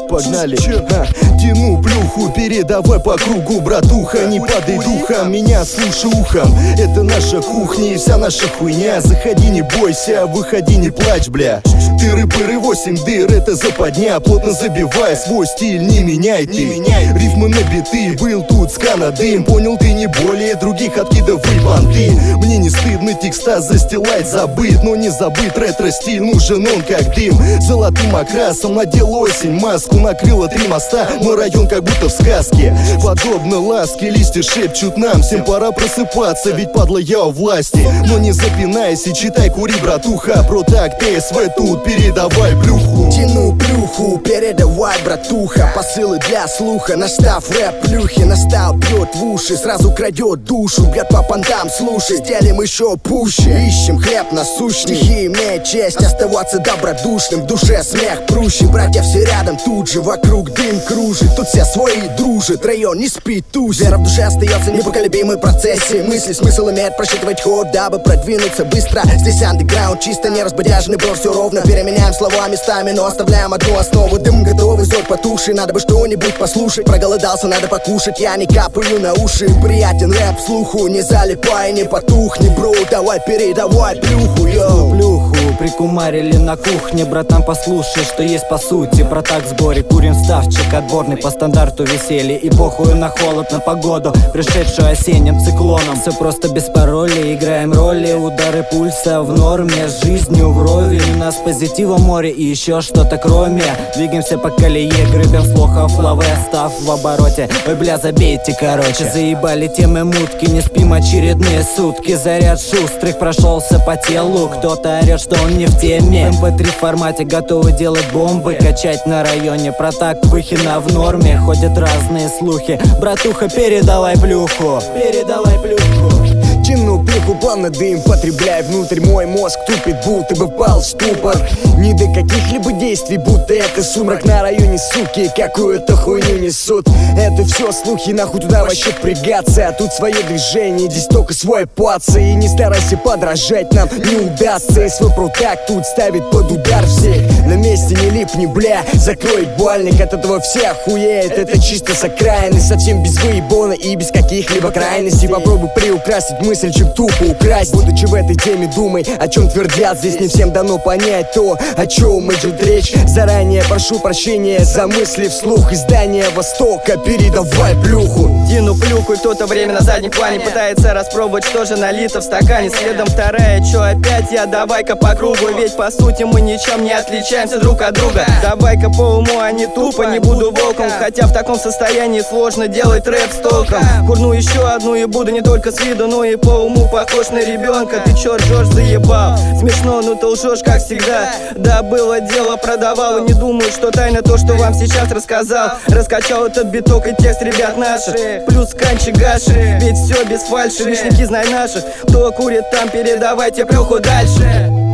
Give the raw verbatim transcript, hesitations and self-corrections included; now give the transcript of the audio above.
погнали. Ха, тяну плюху, передавай по кругу, братуха. Не падай духом, меня слушай ухом. Это наша кухня и вся наша хуйня. Заходи, не бойся, выходи, не плачь, бля. Тыры-пыры, восемь дыр, это западня. Плотно забивай, свой стиль не меняй ты. Рифмы на биты, был тут сканадым. Понял, ты не более других, откидывай банты. Мне не стыдно текста застилать, забыт. Но не забыт ретро-стиль, нужен он как дым. Золотым окрасом надел осень маску. Накрыла три моста, мой район как будто в сказке. Подобно ласке листья шепчут нам. Всем пора просыпаться, ведь падла я у власти. Но не запинайся, читай, кури, братуха. Про так ТСВ тут, передавай плюху. Тяну плюху, передавай, братуха. Посылы для слуха, настав рэп плюхи. Настал бьет в уши, сразу крадет душу. Бьет по понтам, слушай, делим еще пуще. Ищем хлеб насущный, стихи имеет честь оставаться добродушным. В душе смех прущий, братья все рядом тут же. Вокруг дым кружит, тут все свои дружат. Район не спит, тузит. Вера в душе остается непоколебимой в процессе. Мысли смысл имеет просчитывать ход, дабы продвинуться быстро. Здесь андеграунд, чисто не разбодяженный бро, все ровно. Переменяем слова местами, но оставляем одну основу. Дым готовый, золь потуши, надо бы что-нибудь послушать. Проголодался, надо покушать, я не капаю на уши. Приятен рэп слуху, не залипай, не потухни, бро. Давай передавай плюху, йоу. Плюху прикумарили на кухне, братан, послушай, что есть по сути. Братак в сборе, курим ставчик отборный по стандарту веселья. И похуй на холод, на погоду, пришедшую осенним циклоном. Все просто без паролей, играем роли, удары пульса в норме. С жизнью вровень, у нас позитива море и еще что-то кроме. Двигаемся по колее, гребем с лохов, лаве, став в обороте. Ой, бля, забейте, короче. Заебали темы мутки, не спим очередные сутки. Заряд шустрых прошелся по телу. Кто-то орет, что он не в теме. эм пэ три в формате, готовы делать бомбы, качать на районе. Про так выхина в норме, ходят разные слухи. Братуха, передавай плюху, передавай плюху. Тяну плюху, плавно дым, потребляй внутрь. Мой мозг тупит, будто бы впал в ступор. Не до каких-либо действий, будто это сумрак. На районе, суки, какую-то хуйню несут. Это все слухи, нахуй туда вообще впрягаться. А тут свое движение, здесь только свой паца. И не старайся подражать, нам не удастся. И свой протак тут ставит под удар всех. На месте не липни, бля, закрой бальник. От этого все охуеют, это чисто с окраины. Совсем без выебона и без каких-либо крайностей. Попробуй приукрасить мысль, чем тупо украсть. Будучи в этой теме, думай, о чем твердят. Здесь не всем дано понять то, о чем идет речь. Заранее прошу прощения за мысли вслух. Издание Востока, передавай плюху. Тяну плюху, и кто-то время на заднем плане пытается распробовать, что же налито в стакане. Следом вторая, чё опять я, давай-ка по кругу. Ведь по сути мы ничем не отличаемся друг от друга. Давай-ка по уму, а не тупо, не буду волком. Хотя в таком состоянии сложно делать рэп с толком. Курну еще одну и буду не только с виду, но и по уму похож на ребенка. Ты чё ржёшь, заебал? Смешно, но ты лжёшь, как всегда. Да, было дело, продавал, и не думаю, что тайна то, что вам сейчас рассказал. Раскачал этот биток и текст ребят наших, плюс канчи гаши. Ведь все без фальши, вишники знай наших. Кто курит там, передавайте плюху дальше.